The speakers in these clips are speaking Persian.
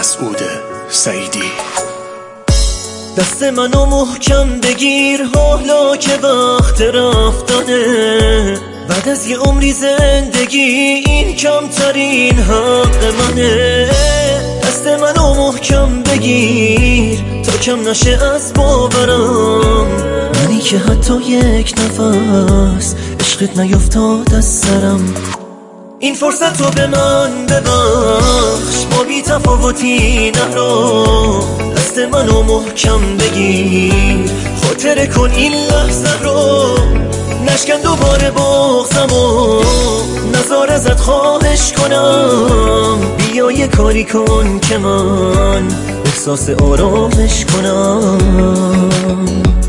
مسعود سعیدی. دست منو محکم بگیر حالا که وقت رفتنه، بعد از یه عمری زندگی این کمترین حق منه. دست منو محکم بگیر تا کم نشه از باورم، منی که حتی یک نفس عشقت نیفتاد از سرم. این فرصت رو به من ببخش، ما بی تفاوتی نرو. دست منو محکم بگیر، خاطره کن این لحظه رو. نشکن دوباره بغضم و نزار ازت خواهش کنم. بیا یه کاری کن که من احساس آرامش کنم.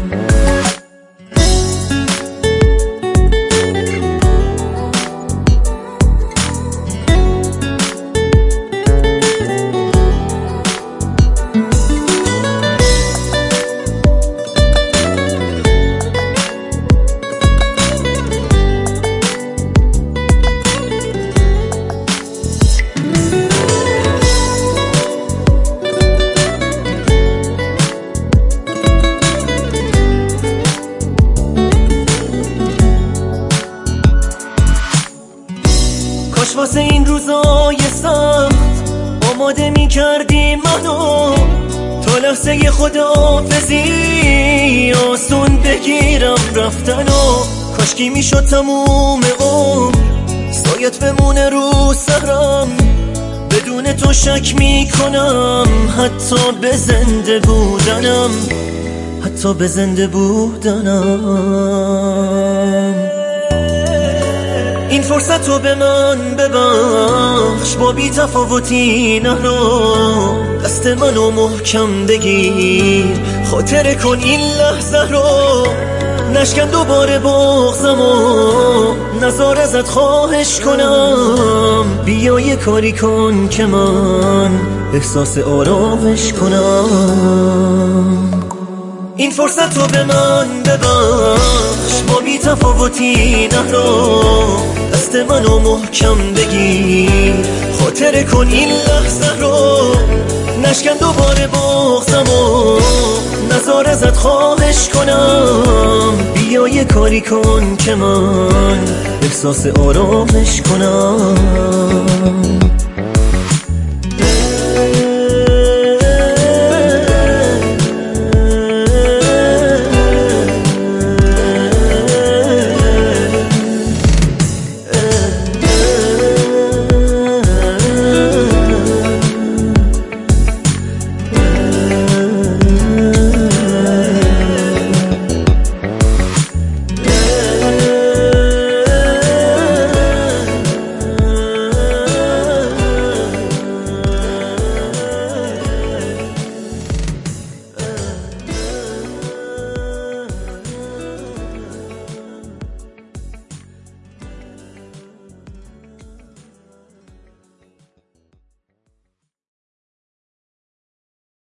کاش واسه این روزای سخت آماده می کردی منو، تا لحظه خداحافظی آسون بگیرم رفتنو. کاشکی می شد تموم عمر سایت بمونه رو سرم، بدون تو شک می کنم حتی به زنده بودنم، حتی به زنده بودنم. این فرصت رو به من ببخش، با بی تفاوتی نرو. دست منو محکم بگیر، خاطره کن این لحظه رو. نشکن دوباره بغضم و نزار ازت خواهش کنم. بیا یه کاری کن که من احساس آرامش کنم. این فرصت رو به من ببخش، با بی تفاوتی نرو. دست منو محکم بگیر، خاطره کن این لحظه رو. نشکن دوباره بغضم و نزار ازت خواهش کنم. بیا یه کاری کن که من احساس آرامش کنم.